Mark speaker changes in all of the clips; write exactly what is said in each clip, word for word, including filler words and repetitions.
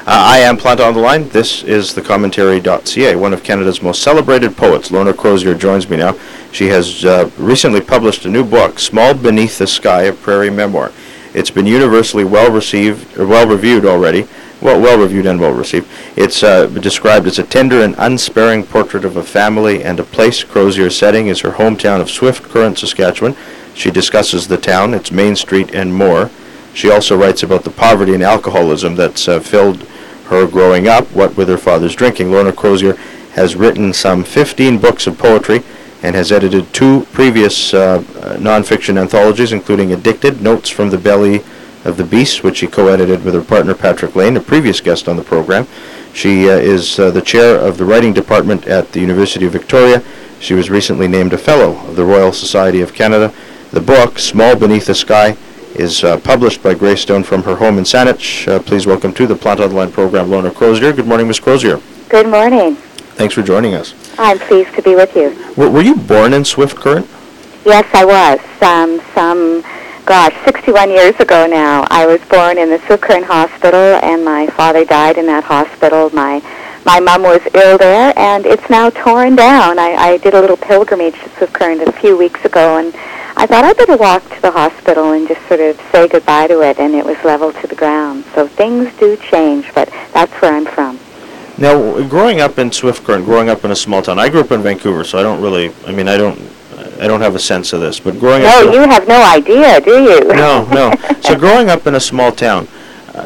Speaker 1: I am Plant on the Line. This is the commentary dot c a. One of Canada's most celebrated poets, Lorna Crozier, joins me now. She has uh, recently published a new book, Small Beneath the Sky, a Prairie Memoir. It's been universally well received, or well reviewed already. Well, well reviewed and well received. It's uh, described as a tender and unsparing portrait of a family and a place. Crozier's setting is her hometown of Swift Current, Saskatchewan. She discusses the town, its main street, and more. She also writes about the poverty and alcoholism that's uh, filled her growing up, what with her father's drinking. Lorna Crozier has written some fifteen books of poetry and has edited two previous uh, nonfiction anthologies, including Addicted, Notes from the Belly of the Beast, which she co-edited with her partner Patrick Lane, a previous guest on the program. She uh, is uh, the chair of the writing department at the University of Victoria. She was recently named a Fellow of the Royal Society of Canada. The book, Small Beneath the Sky, is uh, published by Greystone from her home in Saanich. Uh, please welcome to the Plant on the Line program, Lorna Crozier. Good morning, Miz Crozier.
Speaker 2: Good morning.
Speaker 1: Thanks for joining us.
Speaker 2: I'm pleased to be with you.
Speaker 1: W- were you born in Swift Current?
Speaker 2: Yes, I was. Um, some, gosh, sixty-one years ago now. I was born in the Swift Current Hospital, and my father died in that hospital. My my mom was ill there, and it's now torn down. I, I did a little pilgrimage to Swift Current a few weeks ago, and I thought I'd better walk to the hospital and just sort of say goodbye to it, and it was leveled to the ground. So things do change, but that's where I'm from.
Speaker 1: Now, growing up in Swift Current, growing up in a small town, I grew up in Vancouver, so I don't really, I mean, I don't, I don't have a sense of this, but growing
Speaker 2: no,
Speaker 1: up...
Speaker 2: No, you have no idea, do you?
Speaker 1: No, no. So growing up in a small town, uh,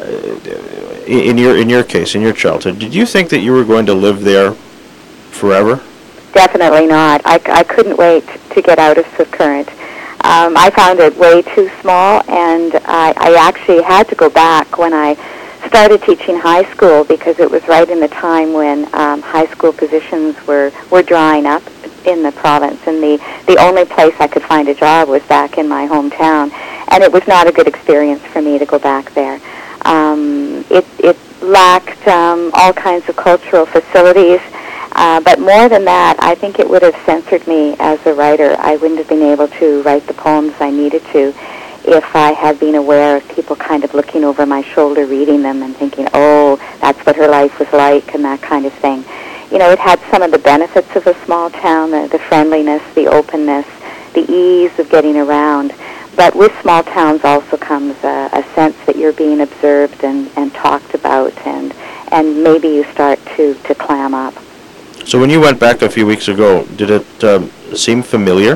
Speaker 1: in your in your case, in your childhood, did you think that you were going to live there forever?
Speaker 2: Definitely not. I, I couldn't wait to get out of Swift Current. Um, I found it way too small, and I, I actually had to go back when I started teaching high school, because it was right in the time when um, high school positions were, were drying up in the province, and the, the only place I could find a job was back in my hometown, and it was not a good experience for me to go back there. Um, it, it lacked um, all kinds of cultural facilities. Uh, but more than that, I think it would have censored me as a writer. I wouldn't have been able to write the poems I needed to if I had been aware of people kind of looking over my shoulder, reading them and thinking, oh, that's what her life was like, and that kind of thing. You know, it had some of the benefits of a small town, the, the friendliness, the openness, the ease of getting around. But with small towns also comes a, a sense that you're being observed and, and talked about, and, and maybe you start to, to clam up.
Speaker 1: So when you went back a few weeks ago, did it um, seem familiar?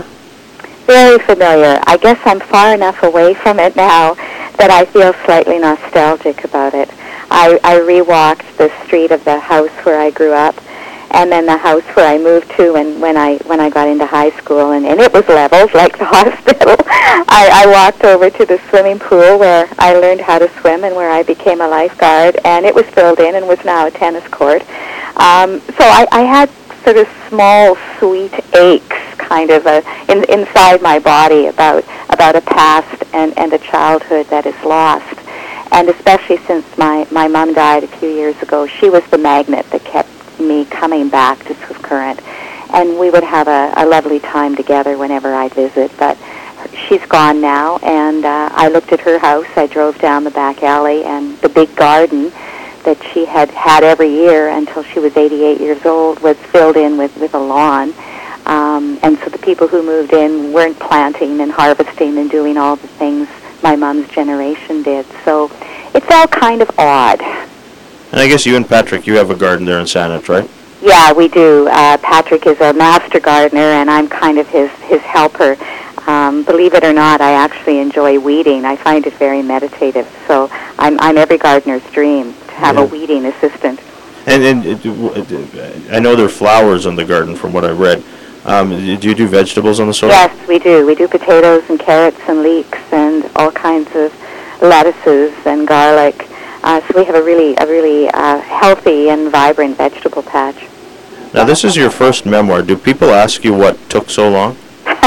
Speaker 2: Very familiar. I guess I'm far enough away from it now that I feel slightly nostalgic about it. I, I re-walked the street of the house where I grew up, and then the house where I moved to when, when I when I got into high school, and, and it was leveled like the hospital. I, I walked over to the swimming pool where I learned how to swim and where I became a lifeguard, and it was filled in and was now a tennis court. Um, so I, I had sort of small, sweet aches kind of uh, in, inside my body about about a past and, and a childhood that is lost. And especially since my, my mom died a few years ago, she was the magnet that kept me coming back to Swift Current. And we would have a, a lovely time together whenever I'd visit. But she's gone now, and uh, I looked at her house. I drove down the back alley, and the big garden that she had had every year until she was eighty-eight years old was filled in with, with a lawn. Um, and so the people who moved in weren't planting and harvesting and doing all the things my mom's generation did. So it felt kind of odd.
Speaker 1: And I guess you and Patrick, you have a garden there in Saanich, right?
Speaker 2: Yeah, we do. Uh, Patrick is a master gardener, and I'm kind of his, his helper. Um, believe it or not, I actually enjoy weeding. I find it very meditative. So I'm, I'm every gardener's dream, to have yeah. a weeding assistant.
Speaker 1: And, and it, it, I know there are flowers in the garden from what I read. Um, do you do vegetables on the soil?
Speaker 2: Yes, we do. We do potatoes and carrots and leeks and all kinds of lettuces and garlic. Uh, so we have a really, a really uh, healthy and vibrant vegetable patch.
Speaker 1: Now, this is your first memoir. Do people ask you what took so long?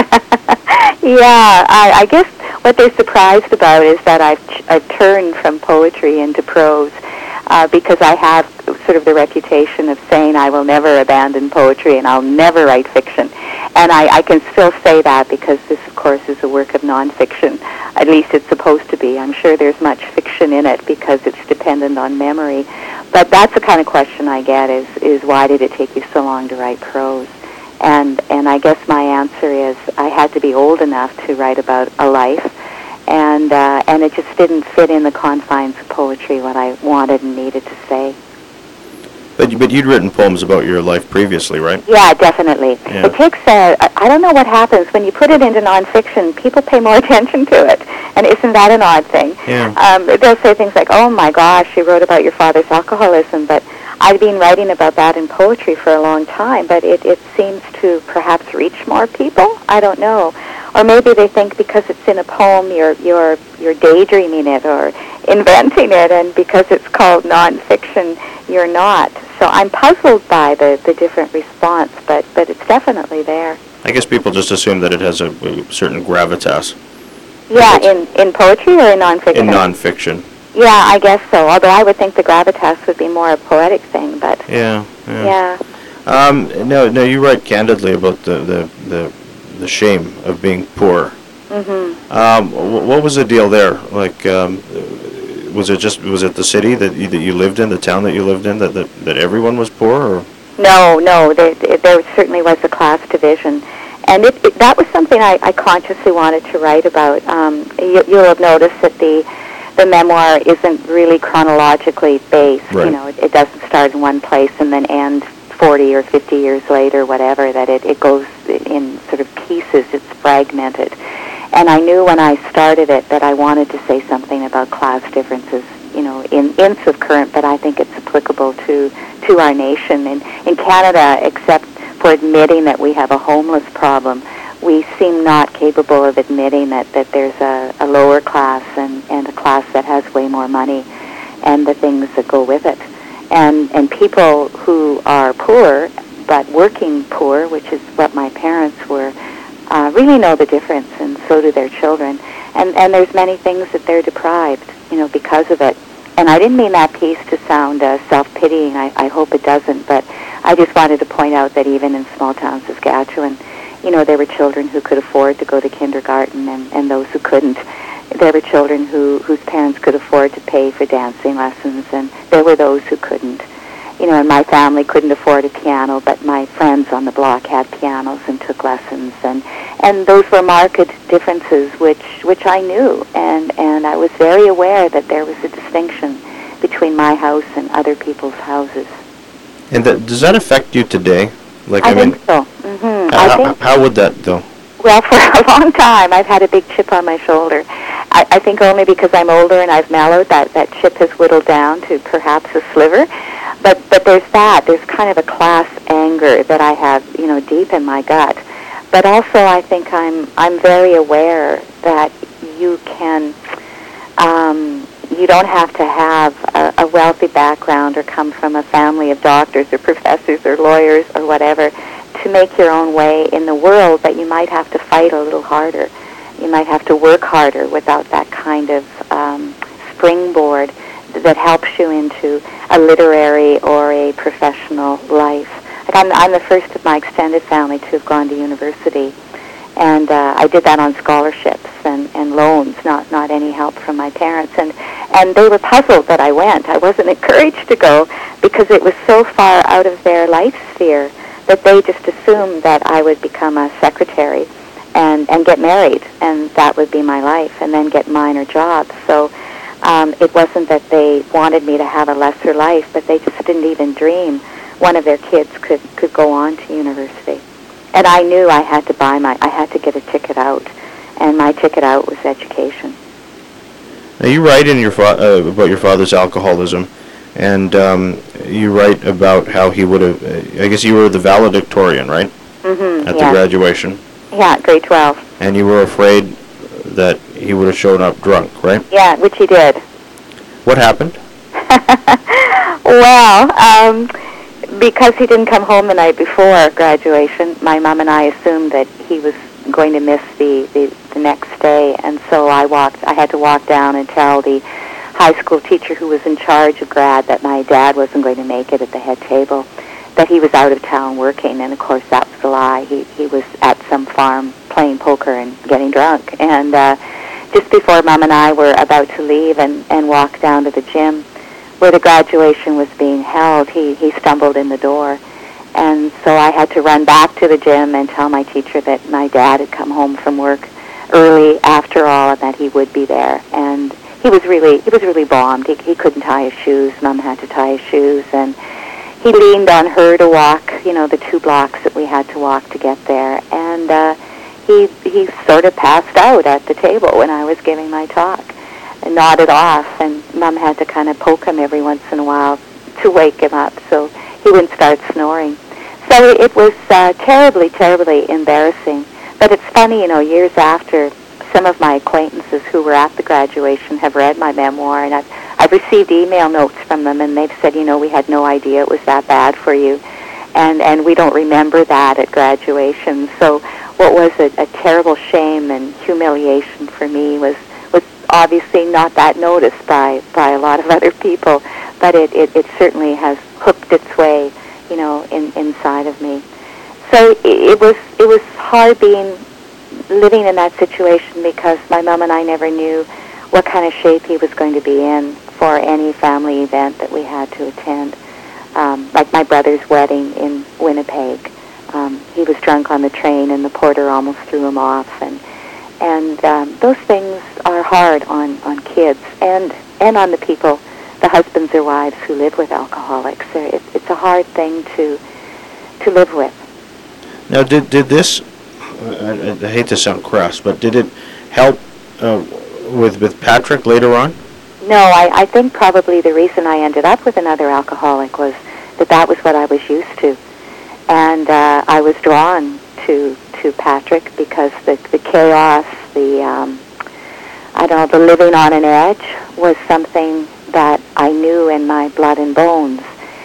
Speaker 2: Yeah, I, I guess what they're surprised about is that I've, ch- I've turned from poetry into prose, uh, because I have sort of the reputation of saying I will never abandon poetry and I'll never write fiction. And I, I can still say that because this, of course, is a work of nonfiction. At least it's supposed to be. I'm sure there's much fiction in it because it's dependent on memory. but that's the kind of question I get is, is why did it take you so long to write prose? And and I guess my answer is I had to be old enough to write about a life, and uh, and it just didn't fit in the confines of poetry what I wanted and needed to say.
Speaker 1: But but you'd written poems about your life previously, right?
Speaker 2: Yeah, definitely.
Speaker 1: Yeah.
Speaker 2: It takes a, I don't know what happens when you put it into nonfiction. People pay more attention to it, and isn't that an odd thing?
Speaker 1: Yeah.
Speaker 2: Um, they'll say things like, "Oh my gosh, you wrote about your father's alcoholism," but I've been writing about that in poetry for a long time, but it, it seems to perhaps reach more people. I don't know. Or maybe they think because it's in a poem, you're you're you're daydreaming it or inventing it, and because it's called nonfiction, you're not. So I'm puzzled by the, the different response, but, but it's definitely there.
Speaker 1: I guess people just assume that it has a, a certain gravitas.
Speaker 2: Yeah, in, in poetry or in nonfiction?
Speaker 1: In nonfiction.
Speaker 2: Yeah, I guess so. Although I would think the gravitas would be more a poetic thing, but
Speaker 1: Yeah, yeah.
Speaker 2: yeah.
Speaker 1: Um, no, no, you write candidly about the, the, the, the shame of being poor.
Speaker 2: Mm-hmm.
Speaker 1: Um, wh- what was the deal there? Like, um, was it just was it the city that you, that you lived in, the town that you lived in, that that, that everyone was poor? Or?
Speaker 2: No, no, there, there certainly was a class division. And it, it, that was something I, I consciously wanted to write about. Um, you, you'll have noticed that the the memoir isn't really chronologically based.
Speaker 1: Right.
Speaker 2: You know, it, it doesn't start in one place and then end forty or fifty years later, whatever, that it, it goes in sort of pieces. It's fragmented. And I knew when I started it that I wanted to say something about class differences, you know, in, in Swift Current, but I think it's applicable to, to our nation. In, in Canada, except for admitting that we have a homeless problem, we seem not capable of admitting that, that there's a, a lower class and, and a class that has way more money and the things that go with it. And, and people who are poor, but working poor, which is what my parents were, Uh, really know the difference, and so do their children. And and there's many things that they're deprived, you know, because of it. And I didn't mean that piece to sound uh, self-pitying. I, I hope it doesn't. But I just wanted to point out that even in small-town Saskatchewan, you know, there were children who could afford to go to kindergarten and, and those who couldn't. There were children who whose parents could afford to pay for dancing lessons, and there were those who couldn't. You know, and my family couldn't afford a piano, but my friends on the block had pianos and took lessons, and and those were marked differences which which I knew, and and I was very aware that there was a distinction between my house and other people's houses.
Speaker 1: And that, does that affect you today? Like,
Speaker 2: I,
Speaker 1: I, mean,
Speaker 2: think so. Mm-hmm.
Speaker 1: how,
Speaker 2: I think,
Speaker 1: how would that though?
Speaker 2: well, for a long time, I've had a big chip on my shoulder. I, I think only because I'm older and I've mellowed, that that chip has whittled down to perhaps a sliver. But but there's that. There's kind of a class anger that I have, you know, deep in my gut. But also, I think I'm I'm very aware that you can, um, you don't have to have a, a wealthy background or come from a family of doctors or professors or lawyers or whatever to make your own way in the world. But you might have to fight a little harder. You might have to work harder without that kind of um, springboard that helps you into a literary or a professional life. Like I'm, I'm the first of my extended family to have gone to university, and uh, I did that on scholarships and, and loans, not not any help from my parents. And and they were puzzled that I went. I wasn't encouraged to go because it was so far out of their life sphere that they just assumed that I would become a secretary and, and get married, and that would be my life, and then get minor jobs. So Um, it wasn't that they wanted me to have a lesser life, but they just didn't even dream one of their kids could, could go on to university. And I knew I had to buy my, I had to get a ticket out, and my ticket out was education.
Speaker 1: Now you write in your fa- uh, about your father's alcoholism, and um, you write about how he would have. Uh, I guess you were the valedictorian, right?
Speaker 2: Mm-hmm.
Speaker 1: At
Speaker 2: Yeah.
Speaker 1: the graduation.
Speaker 2: Yeah, grade twelve.
Speaker 1: And you were afraid that he would have shown up drunk, right?
Speaker 2: Yeah, which he did.
Speaker 1: What happened?
Speaker 2: Well, um, because he didn't come home the night before graduation, my mom and I assumed that he was going to miss the, the, the next day, and so I walked. I had to walk down and tell the high school teacher who was in charge of grad that my dad wasn't going to make it at the head table, that he was out of town working, and of course that was a lie. He he was at some farm playing poker and getting drunk, and uh, just before Mom and I were about to leave and, and walk down to the gym, where the graduation was being held, he, he stumbled in the door. And so I had to run back to the gym and tell my teacher that my dad had come home from work early after all and that he would be there. And he was really he was really bombed. He, he couldn't tie his shoes. Mom had to tie his shoes. And he leaned on her to walk, you know, the two blocks that we had to walk to get there. And uh, he, he sort of passed out at the table when I was giving my talk and nodded off. And Mom had to kind of poke him every once in a while to wake him up so he wouldn't start snoring. So it was uh, terribly, terribly embarrassing. But it's funny, you know, years after, some of my acquaintances who were at the graduation have read my memoir, and I've, I've received email notes from them, and they've said, you know, we had no idea it was that bad for you, and, and we don't remember that at graduation. So what was a, a terrible shame and humiliation for me was, was obviously not that noticed by, by a lot of other people, but it, it, it certainly has hooked its way, you know, in, inside of me. So it, it was it was hard being living in that situation because my mom and I never knew what kind of shape he was going to be in for any family event that we had to attend. Um, like my brother's wedding in Winnipeg, um, he was drunk on the train and the porter almost threw him off, and and um, those things are hard on, on kids and and on the people, the husbands or wives who live with alcoholics. It, it's a hard thing to to live with.
Speaker 1: Now, did did this? I, I hate to sound crass, but did it help uh, with with Patrick later on?
Speaker 2: No, I, I think probably the reason I ended up with another alcoholic was that that was what I was used to, and uh, I was drawn to to Patrick because the the chaos, the um, I don't know, the living on an edge was something that I knew in my blood and bones.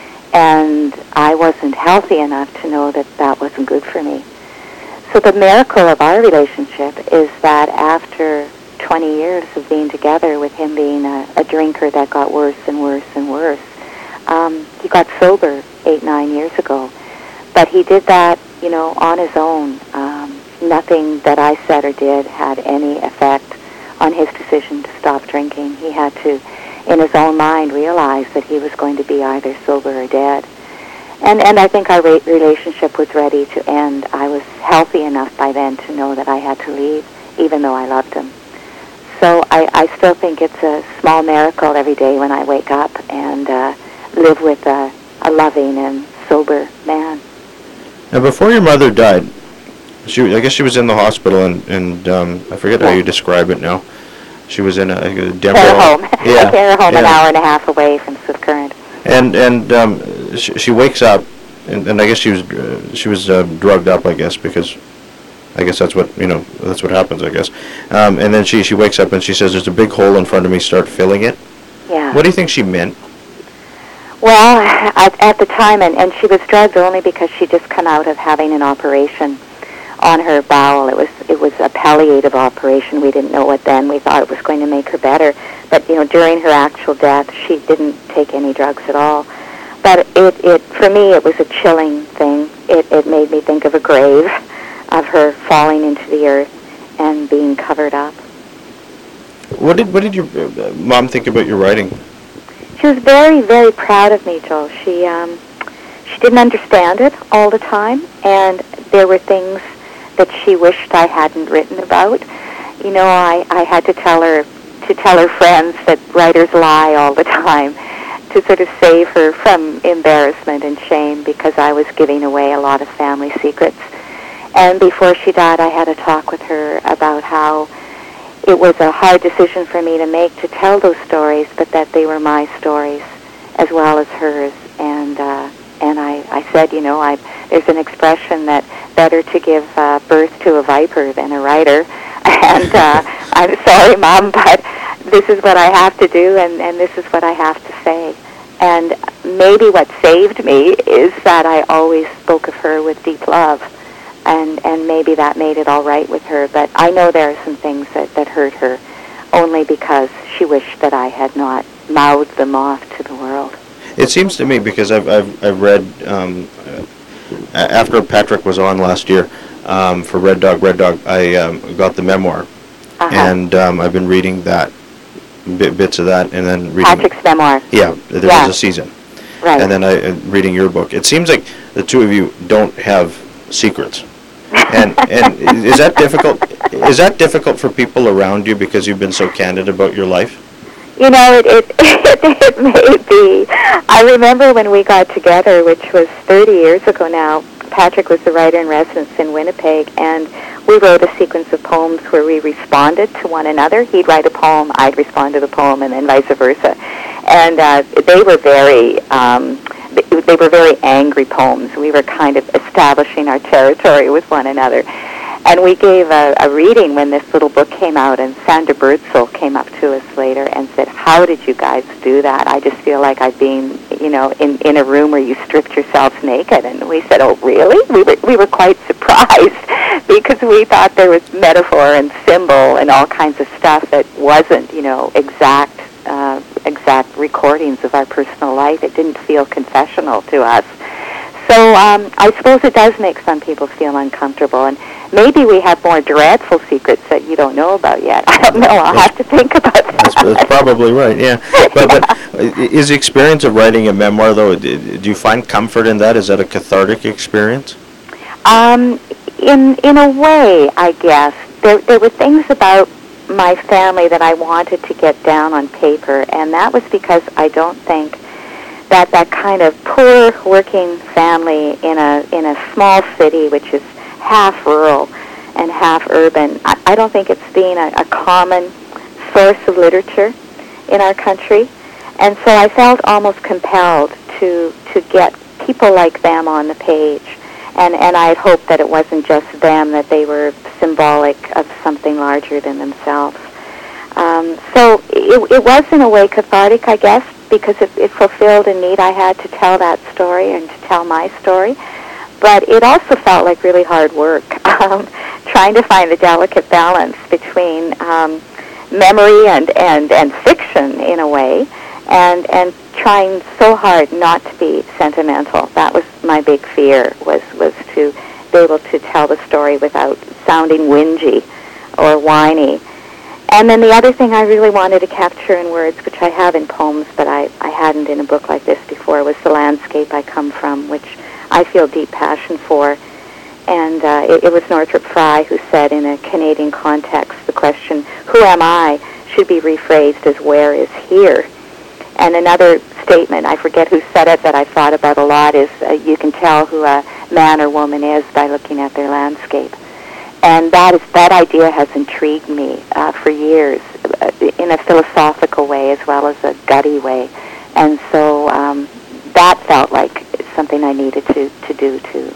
Speaker 2: And I wasn't healthy enough to know that that wasn't good for me. So the miracle of our relationship is that after twenty years of being together, with him being a, a drinker that got worse and worse and worse, um, he got sober eight, nine years ago. But he did that, you know, on his own. Um, nothing that I said or did had any effect on his decision to stop drinking. He had to, in his own mind, realize that he was going to be either sober or dead. And and I think our re- relationship was ready to end. I was healthy enough by then to know that I had to leave, even though I loved him. So I, I still think it's a small miracle every day when I wake up and uh, live with a, a loving and sober man.
Speaker 1: Now, before your mother died, she I guess she was in the hospital, and, and um, I forget yeah. how you describe it now. She was in a, a Denver
Speaker 2: care home.
Speaker 1: Yeah,
Speaker 2: a care home,
Speaker 1: yeah.
Speaker 2: an hour and a half away from Swift Current.
Speaker 1: And and um, she, she wakes up, and, and I guess she was uh, she was uh, drugged up, I guess, because I guess that's what you know that's what happens, I guess. Um, and then she she wakes up and she says, "There's a big hole in front of me. Start filling it."
Speaker 2: Yeah.
Speaker 1: What do you think she meant?
Speaker 2: Well, at, at the time, and, and she was drugged only because she just come out of having an operation on her bowel. It was it was a palliative operation. We didn't know what then. We thought it was going to make her better. But, you know, during her actual death, she didn't take any drugs at all. But it, it for me, it was a chilling thing. It, it made me think of a grave, of her falling into the earth and being covered up.
Speaker 1: What did what did your uh, mom think about your writing?
Speaker 2: She was very, very proud of me, Joel. She um, she didn't understand it all the time, and there were things that she wished I hadn't written about. You know, I, I had to tell her to tell her friends that writers lie all the time, to sort of save her from embarrassment and shame, because I was giving away a lot of family secrets. And before she died, I had a talk with her about how it was a hard decision for me to make to tell those stories, but that they were my stories as well as hers. And uh, and I, I said, you know, I there's an expression that better to give uh, birth to a viper than a writer. And uh, I'm sorry, Mom, but this is what I have to do, and, and this is what I have to say. And maybe what saved me is that I always spoke of her with deep love. And, and maybe that made it all right with her. But I know there are some things that, that hurt her only because she wished that I had not mouthed them off to the world.
Speaker 1: It seems to me, because I've I've, I've read, um, uh, after Patrick was on last year um, for Red Dog, Red Dog, I um, got the memoir. Uh-huh. And um, I've been reading that bit, bits of that, and then reading
Speaker 2: Patrick's memoir.
Speaker 1: Yeah, there
Speaker 2: yeah.
Speaker 1: was a season,
Speaker 2: right?
Speaker 1: And then I uh, reading your book. It seems like the two of you don't have secrets, and and is that difficult? Is that difficult for people around you because you've been so candid about your life?
Speaker 2: You know, it, it, it, it may be. I remember when we got together, which was thirty years ago now. Patrick was the writer-in-residence in Winnipeg, and we wrote a sequence of poems where we responded to one another. He'd write a poem, I'd respond to the poem, and then vice versa. And uh, they were very, um, they, they were very angry poems. We were kind of establishing our territory with one another. And we gave a, a reading when this little book came out, and Sandra Birdsall came up to us later and said, "How did you guys do that? I just feel like I've been, you know, in, in a room where you stripped yourselves naked." And we said, "Oh, really?" We were, we were quite surprised because we thought there was metaphor and symbol and all kinds of stuff that wasn't, you know, exact, uh, exact recordings of our personal life. It didn't feel confessional to us. So um, I suppose it does make some people feel uncomfortable, and maybe we have more dreadful secrets that you don't know about yet. I don't know. I'll have to think about that.
Speaker 1: That's, that's probably right, yeah. But, but is the experience of writing a memoir, though, do you find comfort in that? Is that a cathartic experience?
Speaker 2: Um, in in a way, I guess. There, there were things about my family that I wanted to get down on paper, and that was because I don't think that that kind of poor working family in a in a small city, which is half rural and half urban, I, I don't think it's been a, a common source of literature in our country. And so I felt almost compelled to to get people like them on the page. And, and I had hoped that it wasn't just them, that they were symbolic of something larger than themselves. Um, so it, it was in a way cathartic, I guess, because it, it fulfilled a need I had to tell that story and to tell my story. But it also felt like really hard work, um, trying to find the delicate balance between um, memory and, and, and fiction in a way, and and trying so hard not to be sentimental. That was my big fear, was, was to be able to tell the story without sounding whingy or whiny. And then the other thing I really wanted to capture in words, which I have in poems, but I, I hadn't in a book like this before, was the landscape I come from, which I feel deep passion for. And uh, it, it was Northrop Frye who said, in a Canadian context, the question, "Who am I?" should be rephrased as "Where is here?" And another statement, I forget who said it, that I thought about a lot, is uh, you can tell who a man or woman is by looking at their landscape. And that is that idea has intrigued me uh, for years, uh, in a philosophical way as well as a gutty way. And so um, that felt like something I needed to, to do too.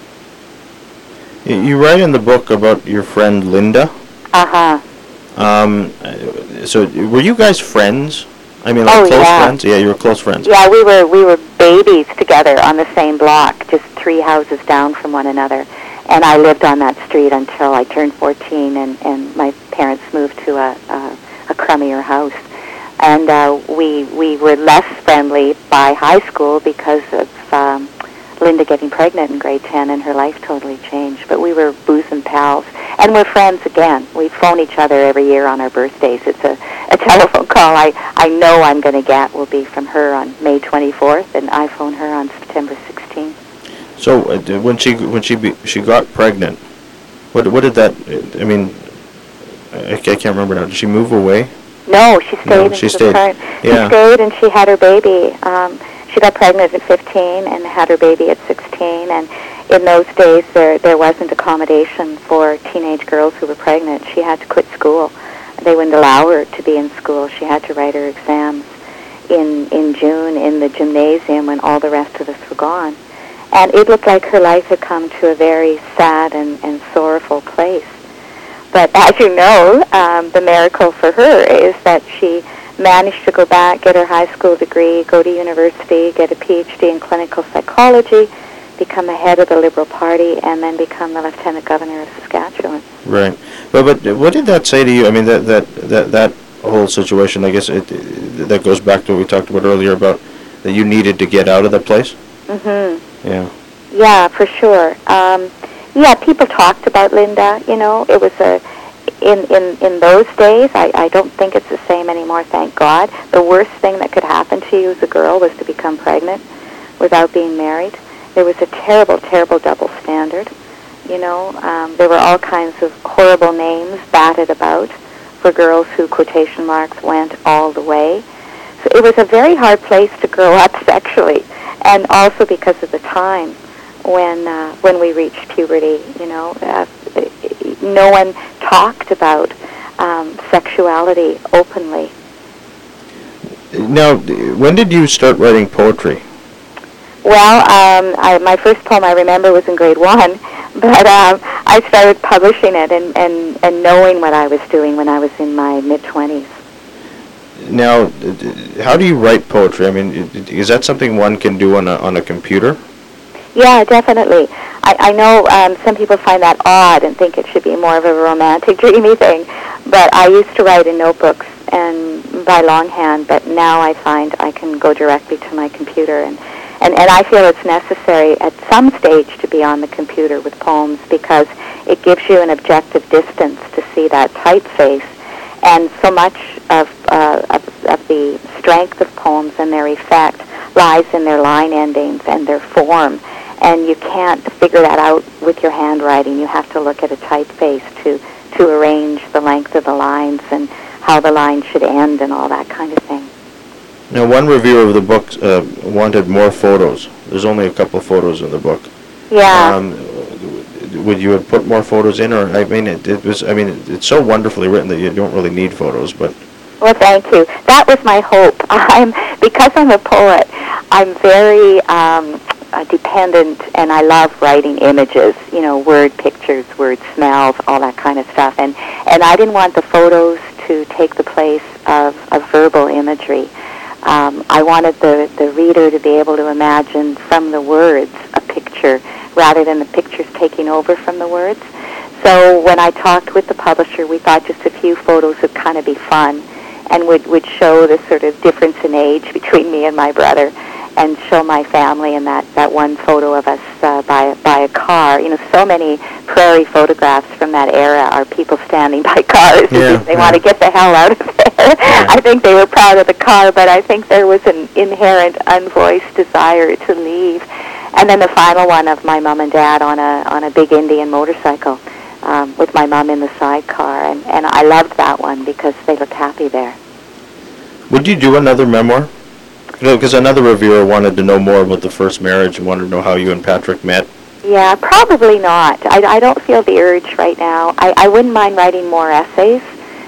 Speaker 1: You write in the book about your friend Linda.
Speaker 2: Uh-huh.
Speaker 1: Um, so were you guys friends? I mean, like
Speaker 2: oh,
Speaker 1: close
Speaker 2: yeah.
Speaker 1: friends? Yeah, you were close friends.
Speaker 2: Yeah, we were we were babies together on the same block, just three houses down from one another. And I lived on that street until I turned fourteen, and, and my parents moved to a, a, a crummier house. And uh, we we were less friendly by high school because of um, Linda getting pregnant in grade ten, and her life totally changed. But we were bosom pals, and we're friends again. We phone each other every year on our birthdays. It's a, a telephone call I, I know I'm going to get will be from her on May twenty-fourth, and I phone her on September sixteenth.
Speaker 1: So uh, when she when she be, she got pregnant, what what did that? I mean, I, I can't remember now. Did she move away?
Speaker 2: No, she stayed.
Speaker 1: No,
Speaker 2: and
Speaker 1: she
Speaker 2: she
Speaker 1: stayed.
Speaker 2: Current.
Speaker 1: Yeah.
Speaker 2: She stayed, and she had her baby. Um, she got pregnant at fifteen and had her baby at sixteen. And in those days, there there wasn't accommodation for teenage girls who were pregnant. She had to quit school. They wouldn't allow her to be in school. She had to write her exams in in June in the gymnasium when all the rest of us were gone. And it looked like her life had come to a very sad and, and sorrowful place. But as you know, um, the miracle for her is that she managed to go back, get her high school degree, go to university, get a P H D in clinical psychology, become a head of the Liberal Party, and then become the Lieutenant Governor of Saskatchewan.
Speaker 1: Right. But but what did that say to you? I mean, that that that, that whole situation, I guess, it, it, that goes back to what we talked about earlier about that you needed to get out of that place?
Speaker 2: Mm-hmm.
Speaker 1: Yeah.
Speaker 2: Yeah, for sure. Um, yeah, people talked about Linda. You know, it was a in, in, in those days, I, I don't think it's the same anymore, thank God. The worst thing that could happen to you as a girl was to become pregnant without being married. There was a terrible, terrible double standard. You know, um, there were all kinds of horrible names batted about for girls who, quotation marks, went all the way. So it was a very hard place to grow up sexually, and also because of the time when uh, when we reached puberty. You know, uh, no one talked about um, sexuality openly.
Speaker 1: Now, when did you start writing poetry?
Speaker 2: Well, um, I, my first poem I remember was in grade one, but um, I started publishing it and, and, and knowing what I was doing when I was in my mid-twenties.
Speaker 1: Now, how do you write poetry? I mean, is that something one can do on a, on a computer?
Speaker 2: Yeah, definitely. I, I know um, some people find that odd and think it should be more of a romantic, dreamy thing, but I used to write in notebooks and by longhand, but now I find I can go directly to my computer, and And, and I feel it's necessary at some stage to be on the computer with poems because it gives you an objective distance to see that typeface. And so much of, uh, of, of the strength of poems and their effect lies in their line endings and their form. And you can't figure that out with your handwriting. You have to look at a typeface to, to arrange the length of the lines and how the line should end and all that kind of thing.
Speaker 1: Now, one reviewer of the book uh, wanted more photos. There's only a couple of photos in the book.
Speaker 2: Yeah.
Speaker 1: Um, would you have put more photos in, or I mean, it, it was. I mean, it, it's so wonderfully written that you don't really need photos. But
Speaker 2: well, thank you. That was my hope. I'm because I'm a poet. I'm very um, uh, dependent, and I love writing images. You know, word pictures, word smells, all that kind of stuff. And and I didn't want the photos to take the place of, of verbal imagery. Um, I wanted the, the reader to be able to imagine from the words a picture rather than the pictures taking over from the words. So when I talked with the publisher, we thought just a few photos would kind of be fun and would, would show the sort of difference in age between me and my brother and show my family in that, that one photo of us uh, by, by a car. You know, so many prairie photographs from that era are people standing by cars
Speaker 1: yeah,
Speaker 2: because they
Speaker 1: yeah.
Speaker 2: want to get the hell out of there. Yeah. I think they were proud of the car, but I think there was an inherent, unvoiced desire to leave. And then the final one of my mom and dad on a on a big Indian motorcycle um, with my mom in the sidecar. And, and I loved that one because they looked happy there.
Speaker 1: Would you do another memoir? You know, because another reviewer wanted to know more about the first marriage and wanted to know how you and Patrick met.
Speaker 2: Yeah, probably not. I, I don't feel the urge right now. I, I wouldn't mind writing more essays.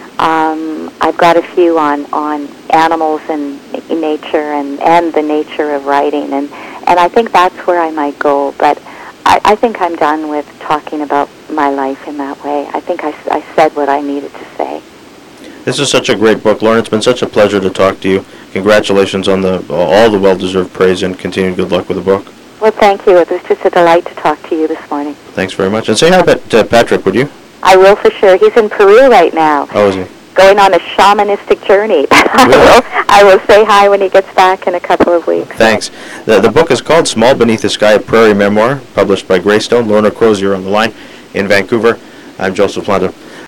Speaker 2: Um, I've got a few on, on animals and in nature and, and the nature of writing, and, and I think that's where I might go. But I, I think I'm done with talking about my life in that way. I think I, I said what I needed to say.
Speaker 1: This is such a great book, Lauren. It's been such a pleasure to talk to you. Congratulations on the all the well-deserved praise and continued good luck with the book.
Speaker 2: Well, thank you. It was just a delight to talk to you this morning.
Speaker 1: Thanks very much. And say hi to Patrick, would you?
Speaker 2: I will for sure. He's in Peru right now.
Speaker 1: How is he?
Speaker 2: Going on a shamanistic journey.
Speaker 1: Really?
Speaker 2: I, will, I will say hi when he gets back in a couple of weeks.
Speaker 1: Thanks. The, the book is called Small Beneath the Sky, a Prairie Memoir, published by Greystone. Lorna Crozier on the line in Vancouver. I'm Joseph Planta.